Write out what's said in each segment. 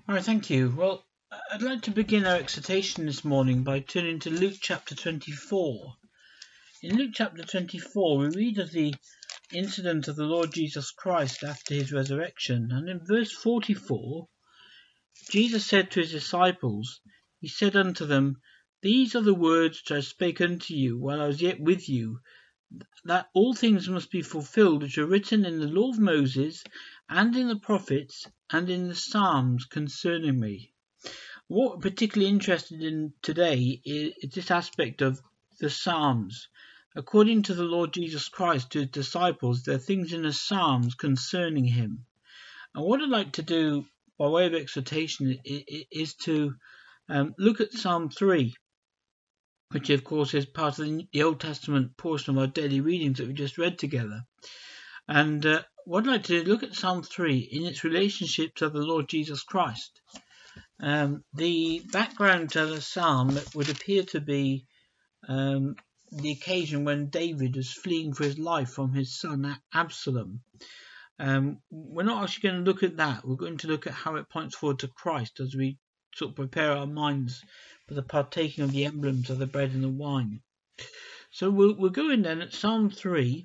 All right, thank you. Well, I'd like to begin our exhortation this morning by turning to Luke chapter 24. In Luke chapter 24, we read of the incident of the Lord Jesus Christ after his resurrection. And in verse 44, Jesus said to his disciples, he said unto them, These are the words which I spake unto you while I was yet with you, that all things must be fulfilled which are written in the law of Moses, and in the prophets, and in the Psalms concerning me. What we're particularly interested in today is this aspect of the Psalms. According to the Lord Jesus Christ to his disciples, there are things in the Psalms concerning him. And what I'd like to do by way of exhortation is to look at Psalm 3, which of course is part of the Old Testament portion of our daily readings that we just read together. And what I'd like to do is look at Psalm 3 in its relationship to the Lord Jesus Christ. The background to the psalm would appear to be the occasion when David was fleeing for his life from his son Absalom. We're not actually going to look at that. We're going to look at how it points forward to Christ as we sort of prepare our minds for the partaking of the emblems of the bread and the wine. So we'll go in then at Psalm 3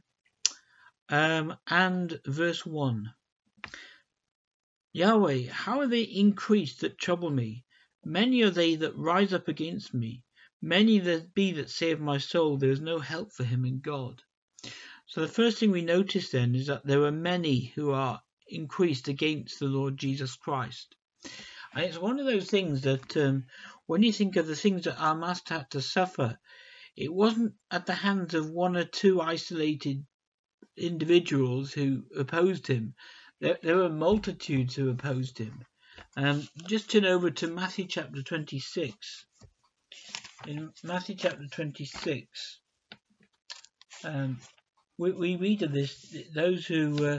and verse 1. Yahweh, how are they increased that trouble me? Many are they that rise up against me. Many there be that say of my soul, there is no help for him in God. So the first thing we notice then is that there are many who are increased against the Lord Jesus Christ. And it's one of those things that when you think of the things that our Master had to suffer, it wasn't at the hands of one or two isolated individuals who opposed him. There were multitudes who opposed him. Just turn over to Matthew chapter 26. In Matthew chapter 26, we read of this, those who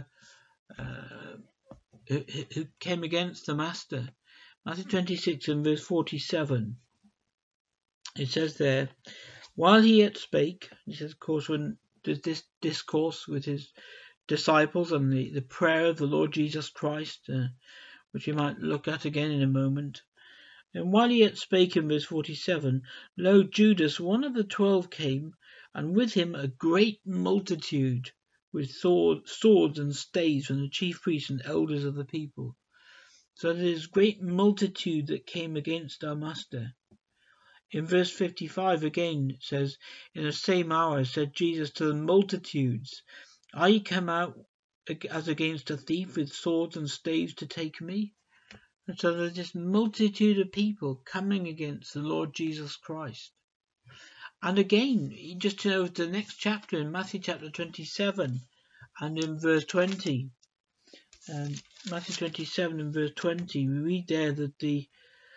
came against the Master. Matthew 26 and verse 47. It says there, while he yet spake, he says, of course, when there's this discourse with his disciples and the prayer of the Lord Jesus Christ, which we might look at again in a moment. And while he yet spake in verse 47, lo, Judas, one of the 12, came, and with him a great multitude with swords and staves from the chief priests and elders of the people. So there is great multitude that came against our Master. In verse 55 again it says, in the same hour said Jesus to the multitudes, are ye come out as against a thief with swords and staves to take me? And so there's this multitude of people coming against the Lord Jesus Christ. And again, you just turn over to the next chapter in Matthew chapter 27 and in verse 20. Matthew 27 and verse 20, we read there that the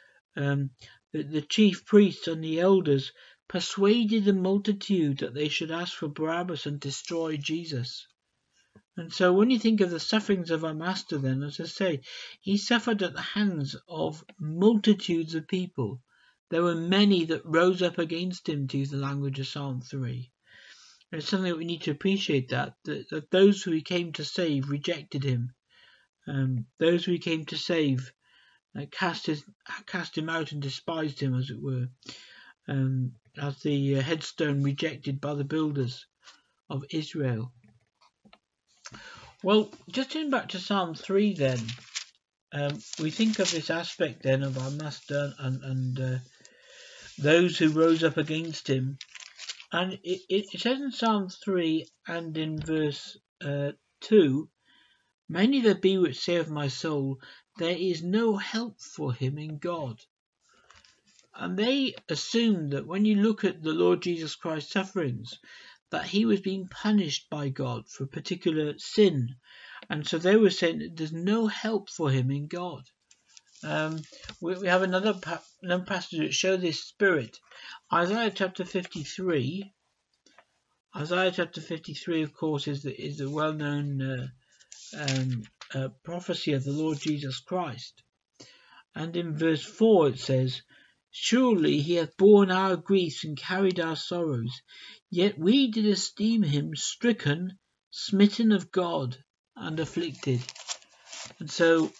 chief priests and the elders persuaded the multitude that they should ask for Barabbas and destroy Jesus. And so when you think of the sufferings of our Master then, as I say, he suffered at the hands of multitudes of people. There were many that rose up against him, to use the language of Psalm 3. And it's something that we need to appreciate, that those who he came to save rejected him. Those who he came to save cast him out and despised him, as it were, as the headstone rejected by the builders of Israel. Well, just turning back to Psalm 3 then, we think of this aspect then of our Master and those who rose up against him. And it says in Psalm 3 and in verse 2, many there be which say of my soul, there is no help for him in God. And they assume that when you look at the Lord Jesus Christ's sufferings, that he was being punished by God for a particular sin. And so they were saying that there's no help for him in God. We have another passage that shows this spirit. Isaiah chapter 53. Isaiah chapter 53, of course, is the well-known prophecy of the Lord Jesus Christ. And in verse 4 it says, surely he hath borne our griefs and carried our sorrows, yet we did esteem him stricken, smitten of God, and afflicted. And so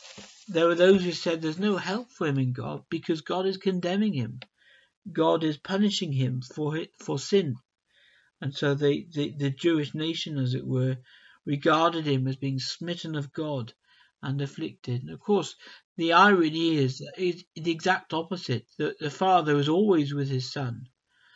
there were those who said there's no help for him in God because God is condemning him. God is punishing him for sin. And so the Jewish nation, as it were, regarded him as being smitten of God and afflicted. And of course, the irony is the exact opposite. The Father was always with his Son.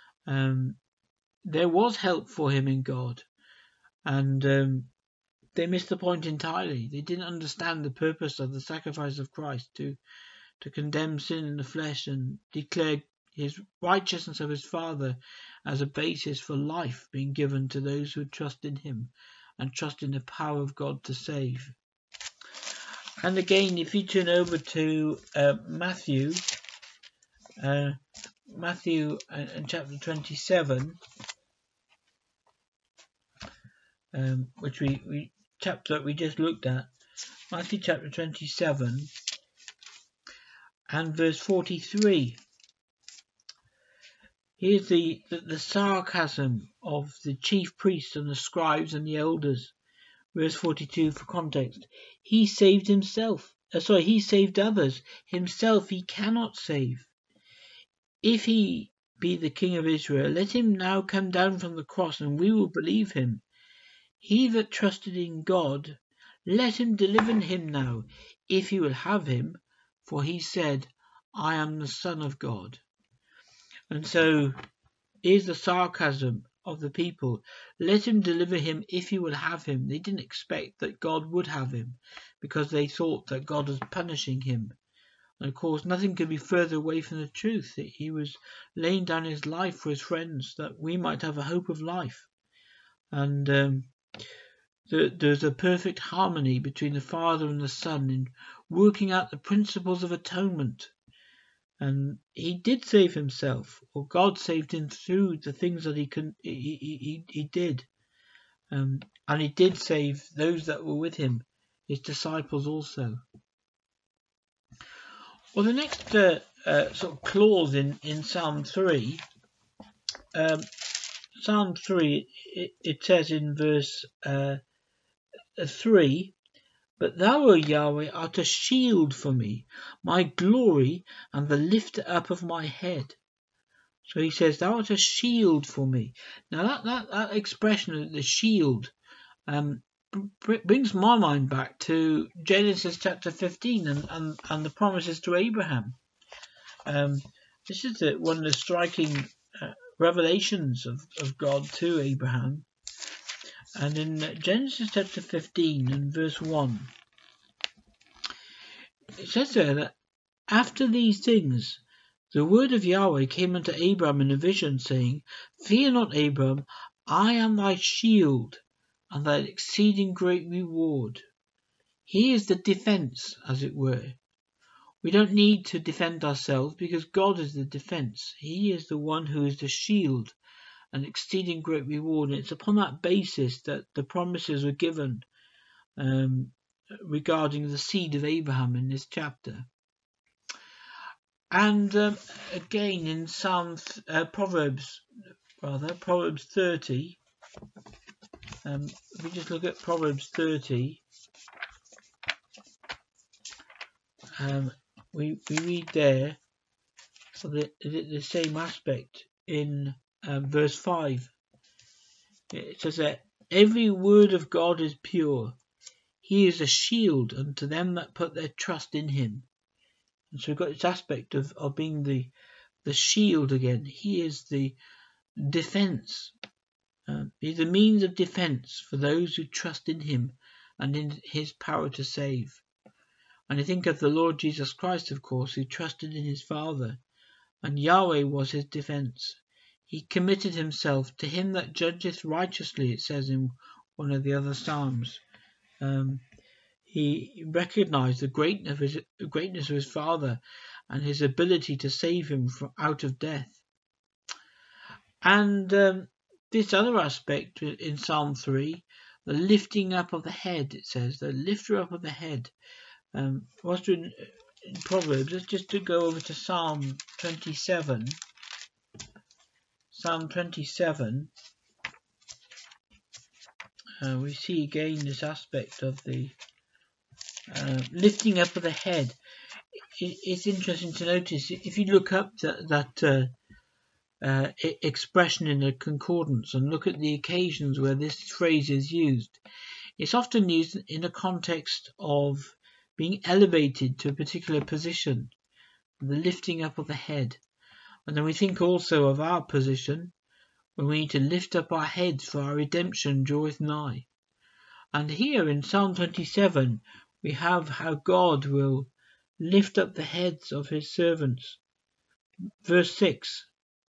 There was help for him in God. And they missed the point entirely. They didn't understand the purpose of the sacrifice of Christ to condemn sin in the flesh and declare his righteousness of his Father as a basis for life being given to those who trust in him and trust in the power of God to save. And again, if you turn over to Matthew and chapter 27, which chapter that we just looked at, Matthew chapter 27 and verse 43. Here's the sarcasm of the chief priests and the scribes and the elders. Verse 42 for context. He saved himself. He saved others. Himself he cannot save. If he be the King of Israel, let him now come down from the cross, and we will believe him. He that trusted in God, let him deliver him now, if he will have him, for he said, I am the Son of God. And so here's the sarcasm of the people. Let him deliver him if he will have him. They didn't expect that God would have him because they thought that God was punishing him. And of course, nothing could be further away from the truth. He was laying down his life for his friends that we might have a hope of life. And there's a perfect harmony between the Father and the Son in working out the principles of atonement. And he did save himself, or God saved him through the things that he did. And he did save those that were with him, his disciples also. Well, the next sort of clause in Psalm 3, it says in verse 3, But thou, O Yahweh, art a shield for me, my glory, and the lifter up of my head. So he says, thou art a shield for me. Now that expression, the shield, brings my mind back to Genesis chapter 15 and the promises to Abraham. This is one of the striking revelations of God to Abraham. And in Genesis chapter 15 and verse 1, it says there that after these things, the word of Yahweh came unto Abram in a vision, saying, Fear not, Abram, I am thy shield, and thy exceeding great reward. He is the defense, as it were. We don't need to defend ourselves because God is the defense. He is the one who is the shield, an exceeding great reward. And it's upon that basis that the promises were given regarding the seed of Abraham in this chapter. And again in Proverbs 30, if we just look at Proverbs 30, we read there the same aspect in verse 5. It says that every word of God is pure. He is a shield unto them that put their trust in him. And so we've got this aspect of being the shield again. He is the defense. He's the means of defense for those who trust in him and in his power to save. And I think of the Lord Jesus Christ, of course, who trusted in his Father, and Yahweh was his defense. He committed himself to him that judgeth righteously, it says in one of the other Psalms. He recognized the greatness of his Father and his ability to save him out of death. And this other aspect in Psalm 3, the lifting up of the head, it says, the lifter up of the head. Whilst we're in Proverbs, let's just go over to Psalm 27. Psalm 27. We see again this aspect of the lifting up of the head. It's interesting to notice if you look up that expression in the concordance and look at the occasions where this phrase is used. It's often used in the context of being elevated to a particular position, the lifting up of the head. And then we think also of our position when we need to lift up our heads for our redemption draweth nigh. And here in Psalm 27 we have how God will lift up the heads of his servants. Verse 6.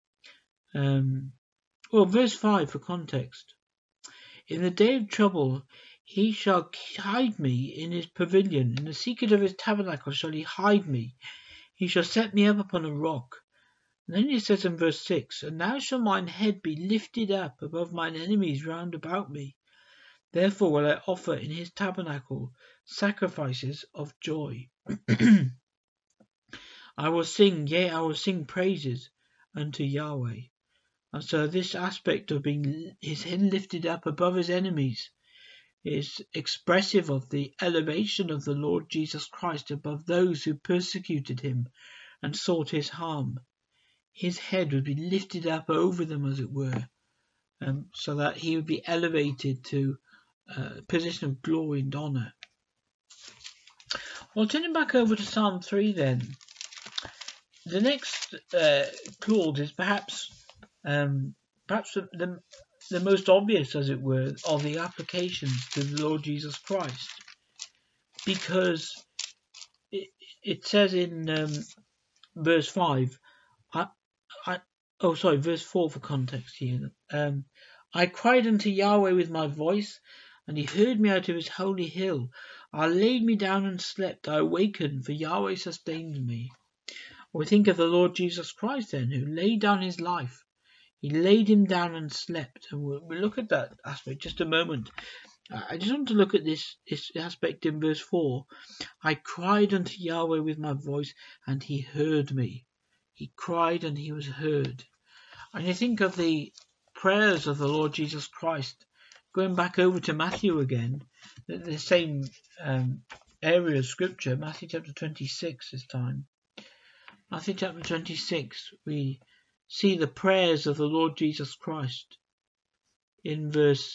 Verse 5 for context. In the day of trouble he shall hide me in his pavilion. In the secret of his tabernacle shall he hide me. He shall set me up upon a rock. And then he says in verse 6, And now shall mine head be lifted up above mine enemies round about me. Therefore will I offer in his tabernacle sacrifices of joy. I will sing, yea, I will sing praises unto Yahweh. And so this aspect of being his head lifted up above his enemies is expressive of the elevation of the Lord Jesus Christ above those who persecuted him and sought his harm. His head would be lifted up over them, as it were, so that he would be elevated to a position of glory and honour. Well, turning back over to Psalm 3 then, the next clause is perhaps the most obvious, as it were, of the applications to the Lord Jesus Christ, because it says in verse 5, verse 4 for context here. I cried unto Yahweh with my voice, and he heard me out of his holy hill. I laid me down and slept. I awakened, for Yahweh sustained me. We think of the Lord Jesus Christ then, who laid down his life. He laid him down and slept. And we'll look at that aspect just a moment. I just want to look at this aspect in verse 4. I cried unto Yahweh with my voice, and he heard me. He cried and he was heard. And you think of the prayers of the Lord Jesus Christ, going back over to Matthew again, the same area of scripture, Matthew chapter 26 this time. Matthew chapter 26, we see the prayers of the Lord Jesus Christ in verse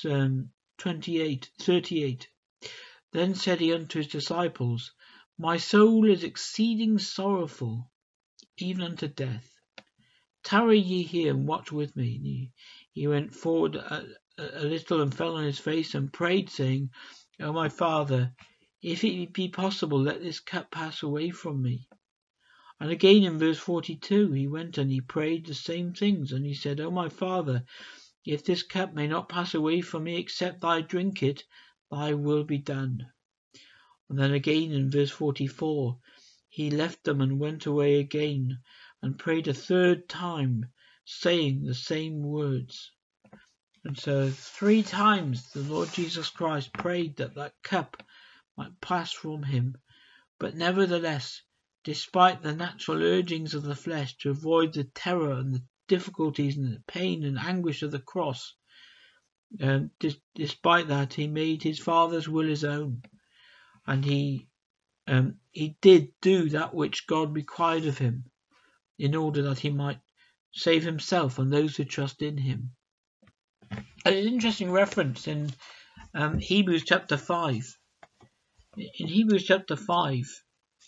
38. Then said he unto his disciples, My soul is exceeding sorrowful, even unto death. Tarry ye here and watch with me. And he went forward a little and fell on his face and prayed, saying, O my Father, if it be possible, let this cup pass away from me. And again in verse 42 he went and he prayed the same things, and he said, O my Father, if this cup may not pass away from me except I drink it, thy will be done. And then again in verse 44 he left them and went away again and prayed a third time, saying the same words. And so 3 times the Lord Jesus Christ prayed that that cup might pass from him, but nevertheless, despite the natural urgings of the flesh to avoid the terror and the difficulties and the pain and anguish of the cross, despite that, he made his Father's will his own, and he did do that which God required of him in order that he might save himself and those who trust in him. An interesting reference in Hebrews chapter 5. In Hebrews chapter 5,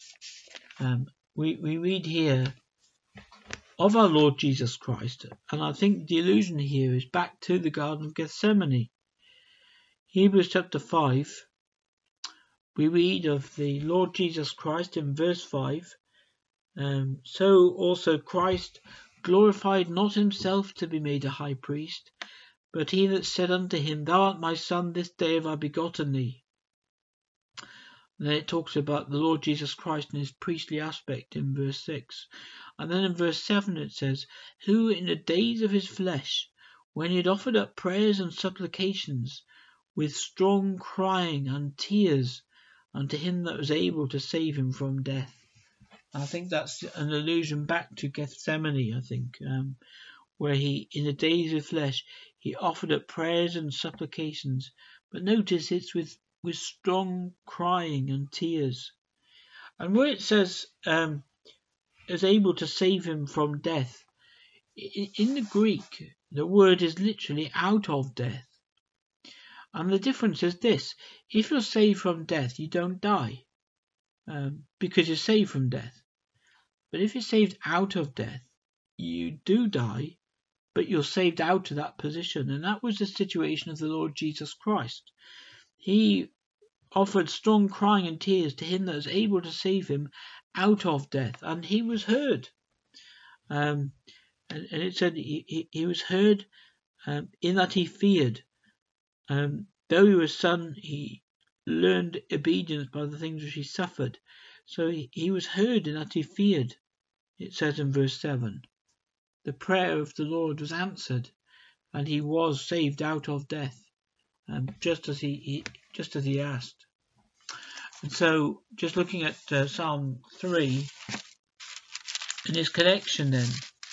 we read here of our Lord Jesus Christ, and I think the allusion here is back to the Garden of Gethsemane. Hebrews chapter 5, we read of the Lord Jesus Christ in verse 5. So also Christ glorified not himself to be made a high priest, but he that said unto him, Thou art my Son, this day have I begotten thee. And then it talks about the Lord Jesus Christ and his priestly aspect in verse 6. And then in verse 7 it says, Who in the days of his flesh, when he had offered up prayers and supplications, with strong crying and tears, unto him that was able to save him from death. I think that's an allusion back to Gethsemane, I think, where he, in the days of flesh, he offered up prayers and supplications. But notice it's with with strong crying and tears. And where it says is able to save him from death, in the Greek, the word is literally out of death. And the difference is this: if you're saved from death, you don't die because you're saved from death. But if you're saved out of death, you do die, but you're saved out of that position. And that was the situation of the Lord Jesus Christ. He offered strong crying and tears to him that was able to save him out of death, and he was heard. And it said he was heard in that he feared. Though he was son, he learned obedience by the things which he suffered. So he was heard in that he feared. It says in verse 7, the prayer of the Lord was answered, and he was saved out of death, just as he asked. And so, just looking at Psalm 3 in his connection, then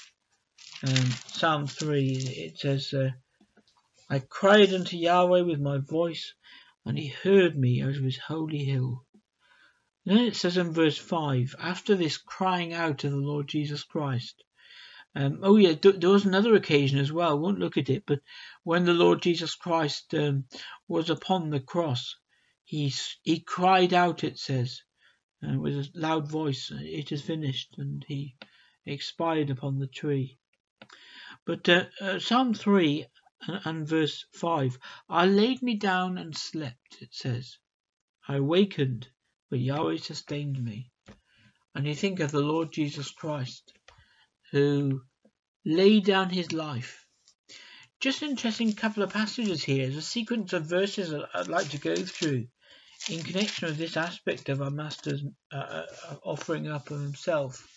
Psalm 3, it says, I cried unto Yahweh with my voice, and he heard me out of his holy hill. And then it says in verse 5, after this crying out to the Lord Jesus Christ, there was another occasion as well, I won't look at it, but when the Lord Jesus Christ was upon the cross, he cried out, it says, with a loud voice, it is finished, and he expired upon the tree. But Psalm 3 and verse 5, I laid me down and slept, it says. I awakened, but Yahweh sustained me. And you think of the Lord Jesus Christ, who laid down his life. Just an interesting couple of passages here. There's a sequence of verses that I'd like to go through in connection with this aspect of our Master's offering up of himself.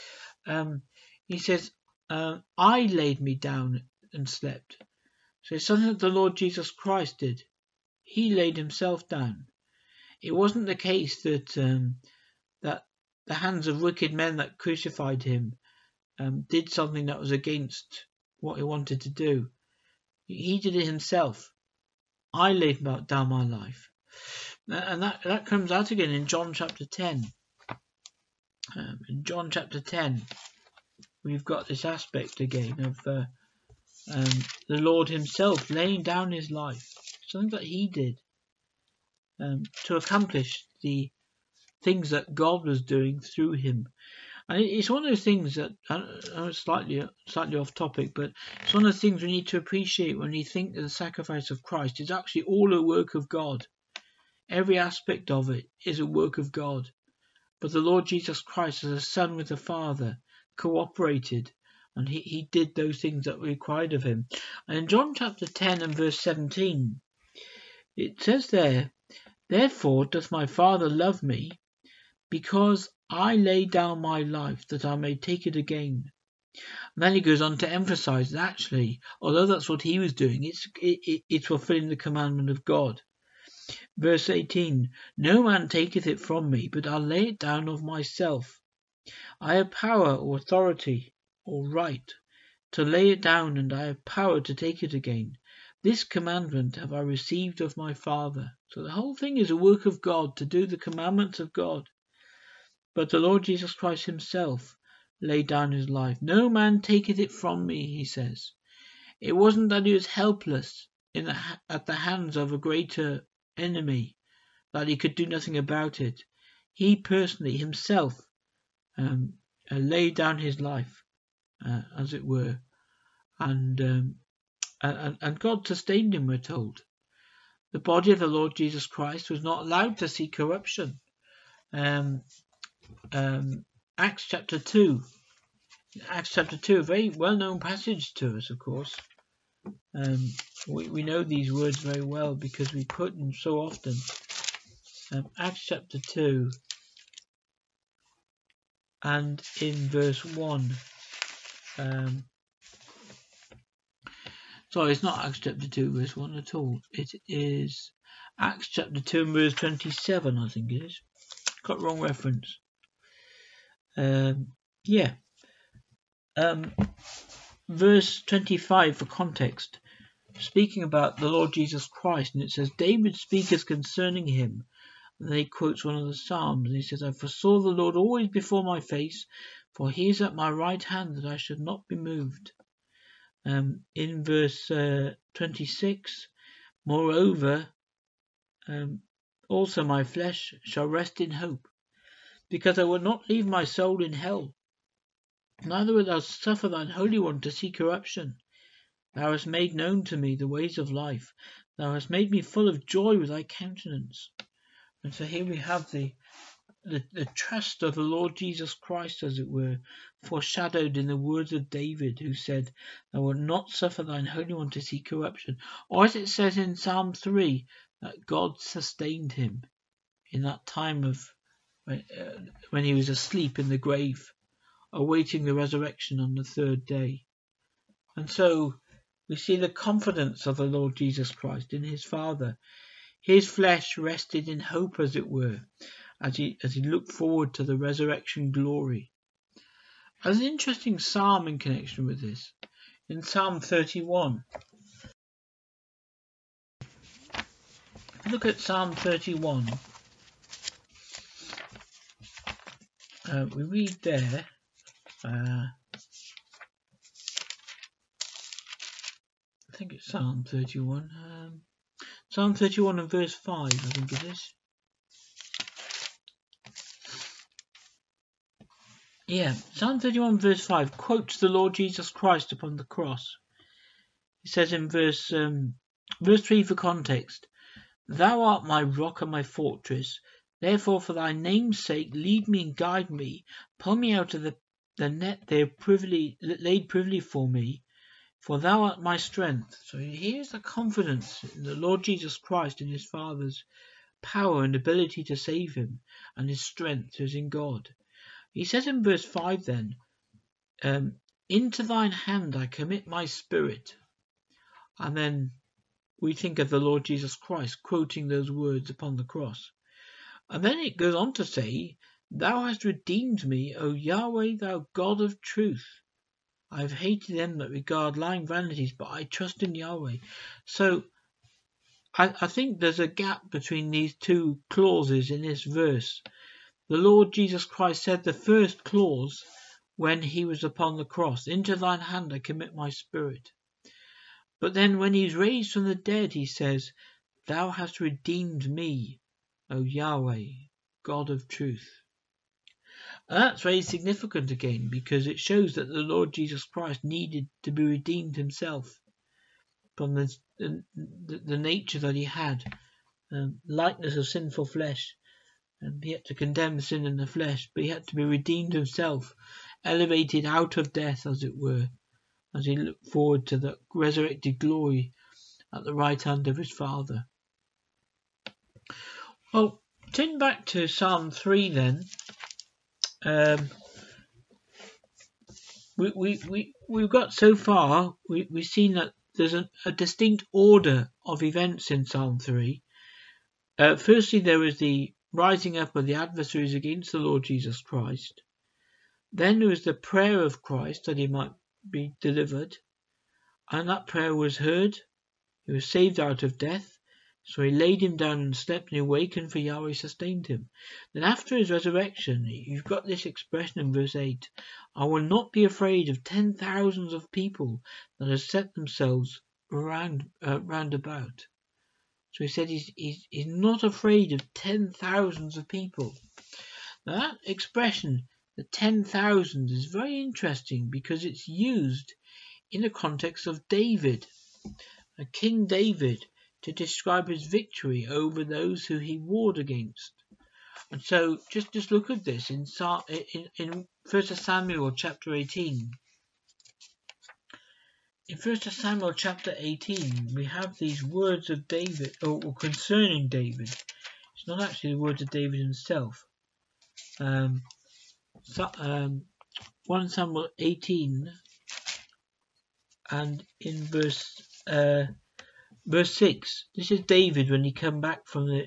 He says, I laid me down and slept. So it's something that the Lord Jesus Christ did. He laid himself down. It wasn't the case that that the hands of wicked men that crucified him did something that was against what he wanted to do. He did it himself. I laid down my life. And that comes out again in John chapter 10. In John chapter 10, we've got this aspect again of the Lord himself laying down his life. Something that he did to accomplish the things that God was doing through him. And it's one of those things that, slightly off topic, but it's one of the things we need to appreciate when we think that the sacrifice of Christ is actually all a work of God. Every aspect of it is a work of God. But the Lord Jesus Christ, as a son with the Father, cooperated, and he did those things that were required of him. And in John chapter 10 and verse 17, it says there, therefore doth my Father love me, because I lay down my life that I may take it again. And then he goes on to emphasize that actually, although that's what he was doing, it's fulfilling the commandment of God. Verse 18, no man taketh it from me, but I lay it down of myself. I have power or authority or right to lay it down, and I have power to take it again. This commandment have I received of my Father. So the whole thing is a work of God to do the commandments of God. But the Lord Jesus Christ himself laid down his life. No man taketh it from me, he says. It wasn't that he was helpless at the hands of a greater enemy, that he could do nothing about it. He personally, himself, laid down his life, as it were. And God sustained him, we're told. The body of the Lord Jesus Christ was not allowed to see corruption. Acts chapter 2, a very well-known passage to us, of course. We know these words very well because we quote them so often. Acts chapter 2 and in verse 1. Sorry, it's not Acts chapter 2 verse 1 at all. It is Acts chapter 2 and verse 27, I think it is. Got wrong reference. Verse 25 for context. speaking about the Lord Jesus Christ, and it says, David speaketh concerning him. And then he quotes one of the Psalms, and he says, I foresaw the Lord always before my face, for he is at my right hand, that I should not be moved. In verse 26, moreover, also my flesh shall rest in hope, because I will not leave my soul in hell, neither wilt thou suffer thine Holy One to see corruption. Thou hast made known to me the ways of life. Thou hast made me full of joy with thy countenance. And so here we have the trust of the Lord Jesus Christ, as it were, foreshadowed in the words of David, who said, Thou wilt not suffer thine Holy One to see corruption. Or as it says in Psalm 3, that God sustained him in that time of when he was asleep in the grave, awaiting the resurrection on the third day. And so we see the confidence of the Lord Jesus Christ in his Father. His flesh rested in hope, as it were, as he looked forward to the resurrection glory. There's an interesting psalm in connection with this. In Psalm 31, look at Psalm 31. We read there, I think it's Psalm 31. Psalm 31 and verse 5, I think it is. Yeah, Psalm 31 verse 5 quotes the Lord Jesus Christ upon the cross. He says in verse 3 for context, Thou art my rock and my fortress, therefore for thy name's sake lead me and guide me, pull me out of the net they have laid privily for me, for thou art my strength. So here's the confidence in the Lord Jesus Christ, in his Father's power and ability to save him, and his strength is in God. He says in verse 5 then, Into thine hand I commit my spirit. And then we think of the Lord Jesus Christ quoting those words upon the cross. And then it goes on to say, Thou hast redeemed me, O Yahweh, thou God of truth. I have hated them that regard lying vanities, but I trust in Yahweh. So I think there's a gap between these two clauses in this verse. The Lord Jesus Christ said the first clause when he was upon the cross, Into thine hand I commit my spirit. But then when he's raised from the dead, he says, Thou hast redeemed me, O Yahweh, God of truth. And that's very significant again, because it shows that the Lord Jesus Christ needed to be redeemed himself from the nature that he had, likeness of sinful flesh. And he had to condemn sin in the flesh, but he had to be redeemed himself, elevated out of death, as it were, as he looked forward to the resurrected glory at the right hand of his Father. Well, turn back to Psalm 3 then. We've got so far, we've seen that there's a distinct order of events in Psalm 3. Firstly, there was the rising up of the adversaries against the Lord Jesus Christ. Then there was the prayer of Christ that he might be delivered, and that prayer was heard. He was saved out of death, so he laid him down and slept, and he awakened, for Yahweh sustained him. Then after his resurrection, you've got this expression in verse 8, I will not be afraid of 10,000s of people that have set themselves round about. So he said he's not afraid of 10,000s of people. Now that expression, the 10,000, is very interesting because it's used in the context of David, King David, to describe his victory over those who he warred against. And so just look at this in 1 Samuel chapter 18. In 1 Samuel chapter 18, we have these words of David, or concerning David. It's not actually the words of David himself. 1 Samuel 18, and in verse 6, this is David when he came back from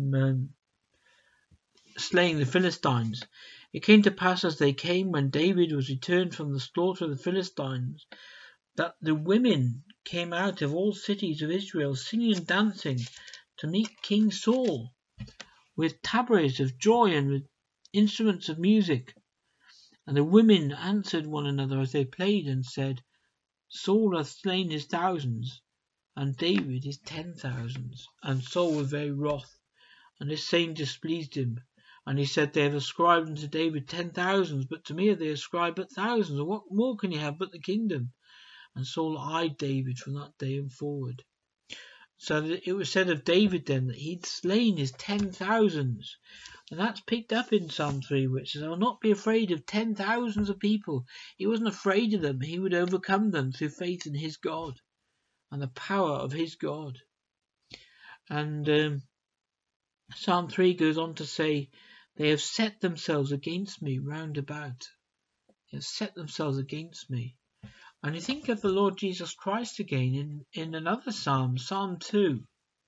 slaying the Philistines. It came to pass as they came, when David was returned from the slaughter of the Philistines, that the women came out of all cities of Israel, singing and dancing to meet King Saul, with tabrets of joy and with instruments of music. And the women answered one another as they played, and said, Saul hath slain his thousands, and David his 10,000s. And Saul was very wroth, and this saying displeased him. And he said, They have ascribed unto David 10,000s, but to me they ascribe but thousands. And what more can he have but the kingdom? And Saul eyed David from that day and forward. So that it was said of David then that he'd slain his 10,000s. And that's picked up in Psalm 3, which says, I will not be afraid of 10,000s of people. He wasn't afraid of them. He would overcome them through faith in his God and the power of his God. And Psalm 3 goes on to say, They have set themselves against me round about. They have set themselves against me. And you think of the Lord Jesus Christ again in another psalm, Psalm 2.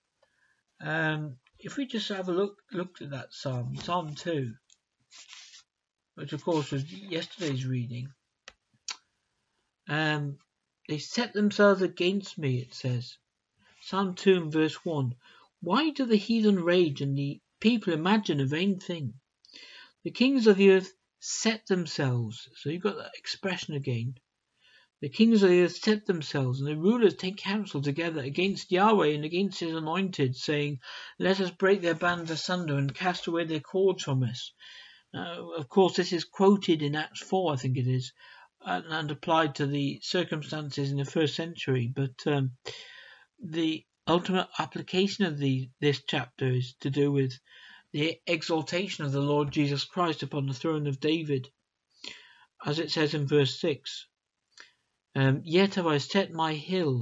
If we just have a look at that psalm, Psalm 2, which of course was yesterday's reading. They set themselves against me, it says. Psalm 2 and verse 1. Why do the heathen rage and the people imagine a vain thing? The kings of the earth set themselves. So you've got that expression again. The kings of the earth set themselves, and the rulers take counsel together against Yahweh and against his anointed, saying, Let us break their bands asunder and cast away their cords from us. Of course, this is quoted in Acts 4, I think it is, and applied to the circumstances in the first century. But the ultimate application of this chapter is to do with the exaltation of the Lord Jesus Christ upon the throne of David. As it says in verse 6, Yet have I set my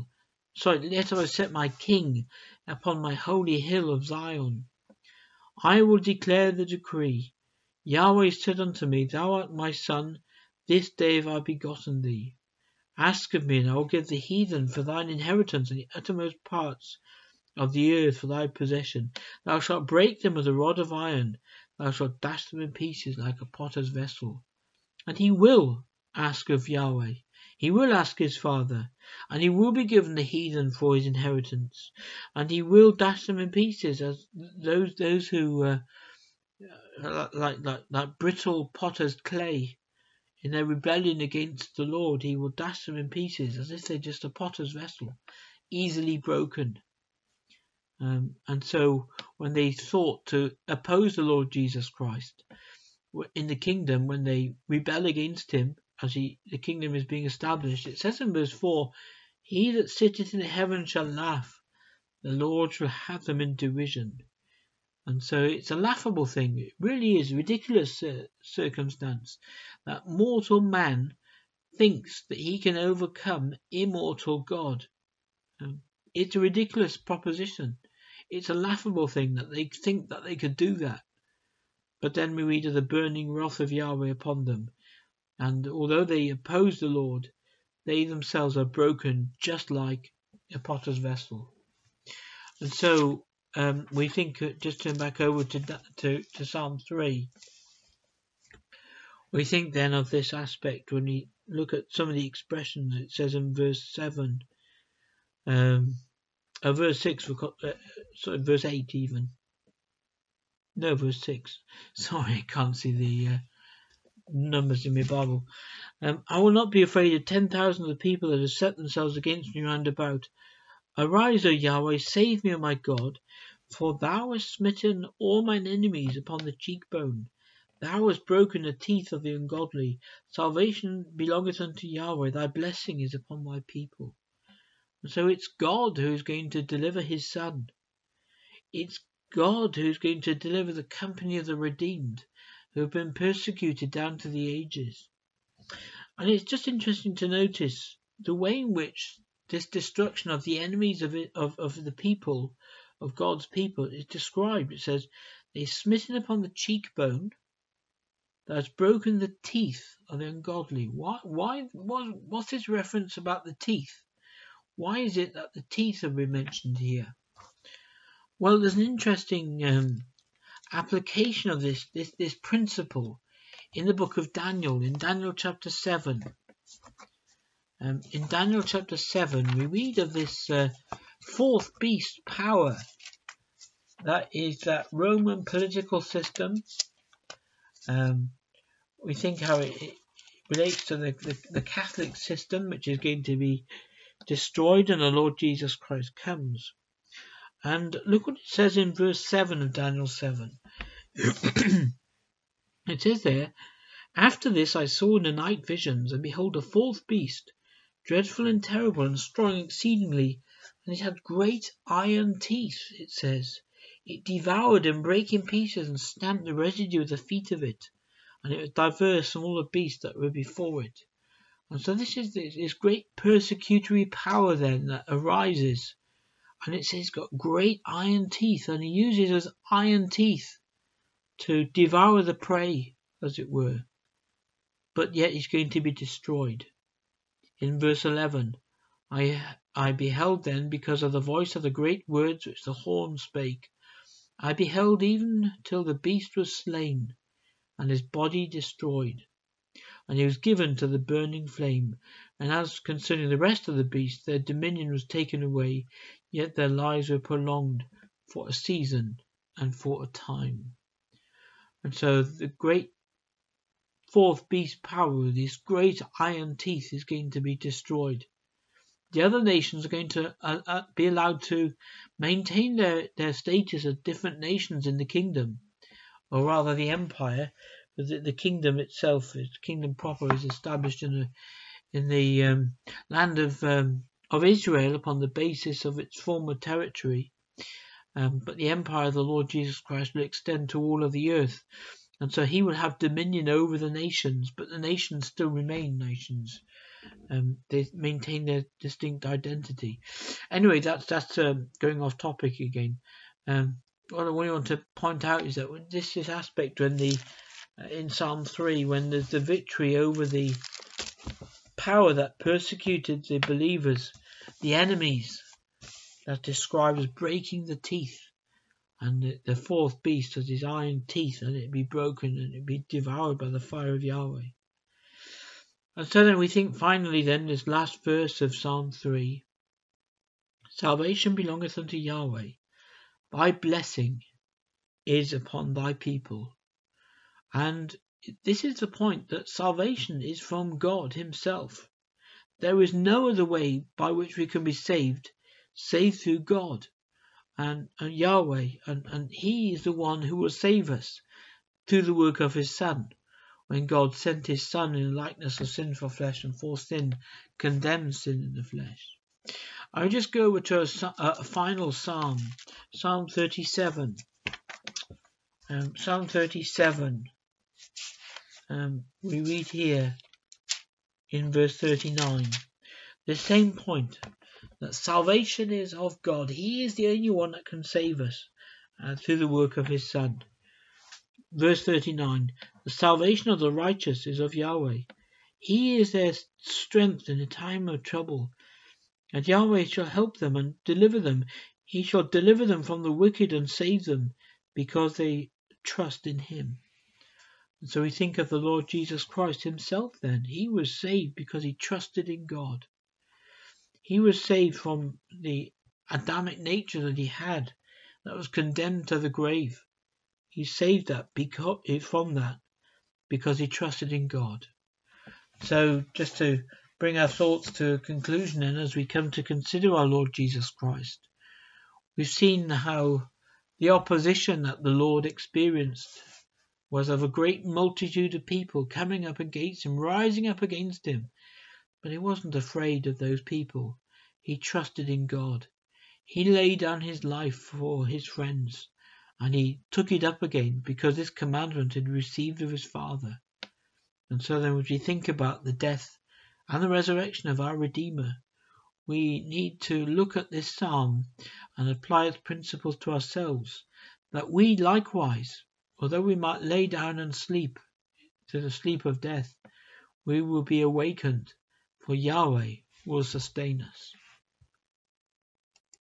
king upon my holy hill of Zion. I will declare the decree. Yahweh said unto me, Thou art my son, this day have I begotten thee. Ask of me, and I will give the heathen for thine inheritance, and the uttermost parts of the earth for thy possession. Thou shalt break them with a rod of iron, thou shalt dash them in pieces like a potter's vessel. And he will ask of Yahweh. He will ask his father, and he will be given the heathen for his inheritance, and he will dash them in pieces as those who like brittle potter's clay in their rebellion against the Lord. He will dash them in pieces as if they're just a potter's vessel, easily broken. And so when they sought to oppose the Lord Jesus Christ in the kingdom, when they rebel against him, as the kingdom is being established, it says in verse 4, He that sitteth in heaven shall laugh, the Lord shall have them in derision. And so it's a laughable thing. It really is a ridiculous circumstance that mortal man thinks that he can overcome immortal God. It's a ridiculous proposition. It's a laughable thing that they think that they could do that. But then we read of the burning wrath of Yahweh upon them. And although they oppose the Lord, they themselves are broken just like a potter's vessel. And so we think, just turn back over to Psalm 3, we think then of this aspect when we look at some of the expressions. It says in verse 7, verse 6, verse 8 even. No, verse 6. Sorry, I can't see the numbers in my Bible. I will not be afraid of 10,000 of people that have set themselves against me round about. Arise, O Yahweh, save me, O my God, for thou hast smitten all mine enemies upon the cheekbone. Thou hast broken the teeth of the ungodly. Salvation belongeth unto Yahweh. Thy blessing is upon thy people. And so it's God who is going to deliver his Son. It's God who is going to deliver the company of the redeemed, who have been persecuted down to the ages. And it's just interesting to notice the way in which this destruction of the enemies of the people, of God's people, is described. It says, they smitten upon the cheekbone, that has broken the teeth of the ungodly. What's this reference about the teeth? Why is it that the teeth have been mentioned here? Well, there's an interesting application of this principle in the book of Daniel, in Daniel chapter 7. In Daniel chapter 7, we read of this fourth beast power. That is that Roman political system. We think how it relates to the Catholic system, which is going to be destroyed when the Lord Jesus Christ comes. And look what it says in verse 7 of Daniel 7. It says there, "After this I saw in the night visions, and behold a fourth beast, dreadful and terrible, and strong exceedingly, and it had great iron teeth," it says. "It devoured and brake in pieces, and stamped the residue of the feet of it, and it was diverse from all the beasts that were before it." And so this is this great persecutory power then that arises. And it says it's got great iron teeth, and he uses those iron teeth to devour the prey, as it were. But yet he's going to be destroyed. In verse 11, I beheld then, because of the voice of the great words which the horn spake, I beheld even till the beast was slain, and his body destroyed, and he was given to the burning flame. And as concerning the rest of the beasts, their dominion was taken away, yet their lives were prolonged for a season and for a time. And so the great fourth beast power with these great iron teeth is going to be destroyed. The other nations are going to be allowed to maintain their status as different nations in the kingdom, or rather the empire. The kingdom itself, its kingdom proper, is established in the land of Israel upon the basis of its former territory. But the empire of the Lord Jesus Christ will extend to all of the earth. And so he will have dominion over the nations, but the nations still remain nations. They maintain their distinct identity. Anyway, that's going off topic again. What I want to point out is that this aspect when in Psalm 3, when there's the victory over the power that persecuted the believers, the enemies, that's described as breaking the teeth. And the fourth beast has his iron teeth, and it'd be broken and it'd be devoured by the fire of Yahweh. And so then we think finally then this last verse of Psalm 3. Salvation belongeth unto Yahweh. Thy blessing is upon thy people. And this is the point, that salvation is from God himself. There is no other way by which we can be saved save through God. And Yahweh, and he is the one who will save us through the work of his Son. When God sent his Son in the likeness of sinful flesh, and for sin condemned sin in the flesh. I'll just go over to a final psalm, Psalm 37. Psalm 37, we read here in verse 39, the same point. That salvation is of God. He is the only one that can save us through the work of his Son. Verse 39, the salvation of the righteous is of Yahweh. He is their strength in a time of trouble. And Yahweh shall help them and deliver them. He shall deliver them from the wicked and save them, because they trust in him. And so we think of the Lord Jesus Christ himself then. He was saved because he trusted in God. He was saved from the Adamic nature that he had, that was condemned to the grave. He saved that from that because he trusted in God. So just to bring our thoughts to a conclusion, and as we come to consider our Lord Jesus Christ, we've seen how the opposition that the Lord experienced was of a great multitude of people coming up against him, rising up against him. But he wasn't afraid of those people. He trusted in God. He laid down his life for his friends, and he took it up again because this commandment had received of his Father. And so then, as we think about the death and the resurrection of our Redeemer, we need to look at this psalm and apply its principles to ourselves, that we likewise, although we might lay down and sleep to the sleep of death, we will be awakened, for Yahweh will sustain us.